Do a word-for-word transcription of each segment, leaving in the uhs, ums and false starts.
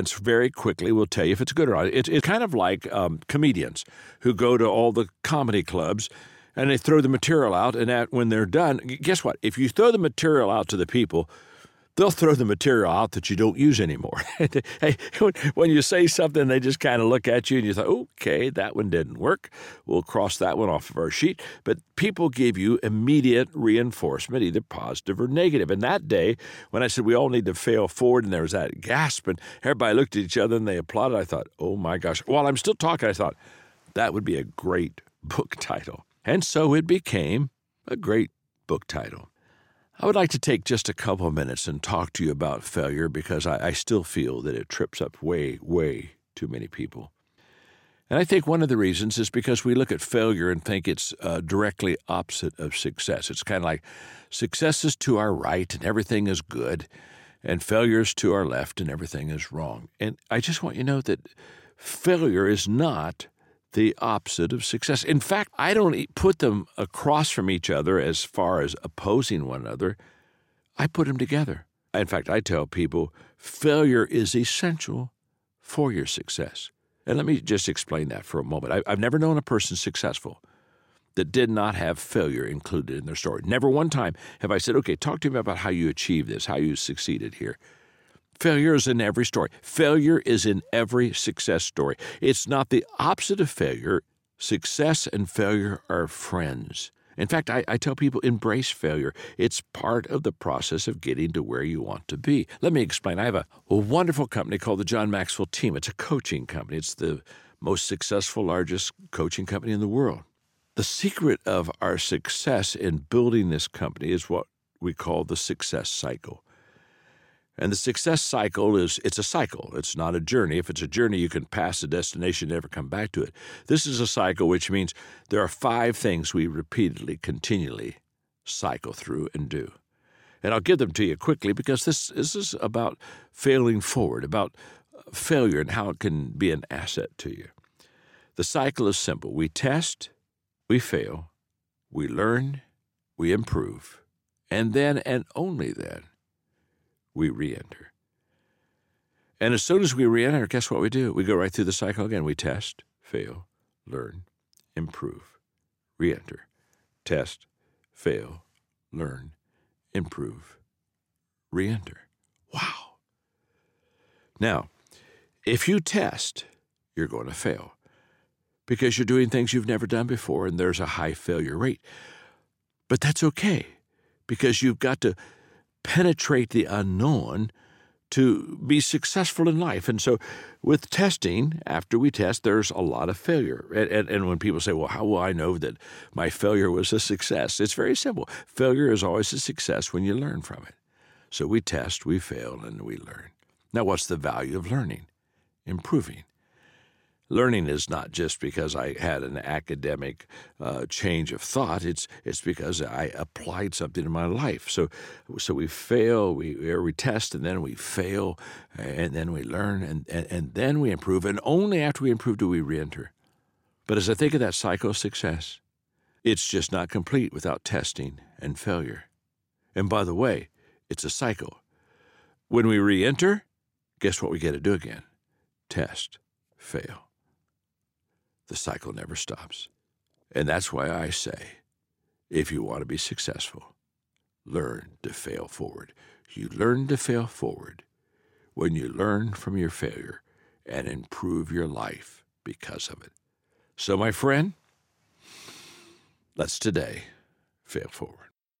It's very quickly will tell you if it's good or not. It, it's kind of like um, comedians who go to all the comedy clubs and they throw the material out, and at, when they're done, guess what? If you throw the material out to the people, they'll throw the material out that you don't use anymore. Hey, when you say something, they just kind of look at you and you thought, okay, that one didn't work. We'll cross that one off of our sheet. But people give you immediate reinforcement, either positive or negative. And that day, when I said we all need to fail forward, and there was that gasp, and everybody looked at each other and they applauded, I thought, oh my gosh. While I'm still talking, I thought, that would be a great book title. And so it became a great book title. I would like to take just a couple of minutes and talk to you about failure because I, I still feel that it trips up way, way too many people. And I think one of the reasons is because we look at failure and think it's uh, directly opposite of success. It's kind of like success is to our right and everything is good, and failure is to our left and everything is wrong. And I just want you to know that failure is not the opposite of success. In fact, I don't put them across from each other as far as opposing one another. I put them together. In fact, I tell people failure is essential for your success. And let me just explain that for a moment. I, I've never known a person successful that did not have failure included in their story. Never one time have I said, okay, talk to me about how you achieved this, how you succeeded here. Failure is in every story. Failure is in every success story. It's not the opposite of failure. Success and failure are friends. In fact, I, I tell people embrace failure. It's part of the process of getting to where you want to be. Let me explain. I have a, a wonderful company called the John Maxwell Team. It's a coaching company. It's the most successful, largest coaching company in the world. The secret of our success in building this company is what we call the success cycle. And the success cycle is, it's a cycle. It's not a journey. If it's a journey, you can pass the destination and never come back to it. This is a cycle, which means there are five things we repeatedly, continually cycle through and do. And I'll give them to you quickly because this, this is about failing forward, about failure and how it can be an asset to you. The cycle is simple. We test, we fail, we learn, we improve, and then, and only then, we re-enter. And as soon as we re-enter, guess what we do? We go right through the cycle again. We test, fail, learn, improve, re-enter. Test, fail, learn, improve, re-enter. Wow. Now, if you test, you're going to fail because you're doing things you've never done before and there's a high failure rate. But that's okay because you've got to penetrate the unknown to be successful in life. And so with testing, after we test, there's a lot of failure. And, and, and when people say, well, how will I know that my failure was a success? It's very simple. Failure is always a success when you learn from it. So we test, we fail, and we learn. Now, what's the value of learning? Improving. Learning is not just because I had an academic uh, change of thought. It's it's because I applied something in my life. So so we fail, we we test, and then we fail, and then we learn, and, and, and then we improve. And only after we improve do we re-enter. But as I think of that cycle of success, it's just not complete without testing and failure. And by the way, it's a cycle. When we re-enter, guess what we get to do again? Test, fail. The cycle never stops. And that's why I say, if you want to be successful, learn to fail forward. You learn to fail forward when you learn from your failure and improve your life because of it. So, my friend, let's today fail forward.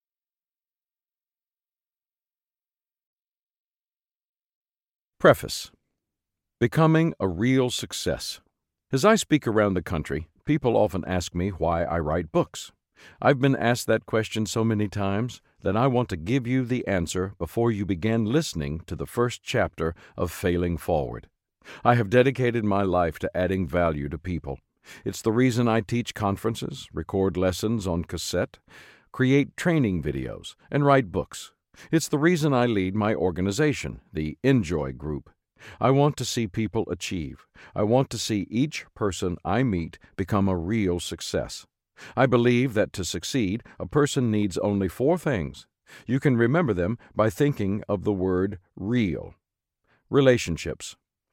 Preface. Becoming a real success. As I speak around the country, people often ask me why I write books. I've been asked that question so many times that I want to give you the answer before you begin listening to the first chapter of Failing Forward. I have dedicated my life to adding value to people. It's the reason I teach conferences, record lessons on cassette, create training videos, and write books. It's the reason I lead my organization, the Enjoy Group. I want to see people achieve. I want to see each person I meet become a real success. I believe that to succeed, a person needs only four things. You can remember them by thinking of the word real. Relationships,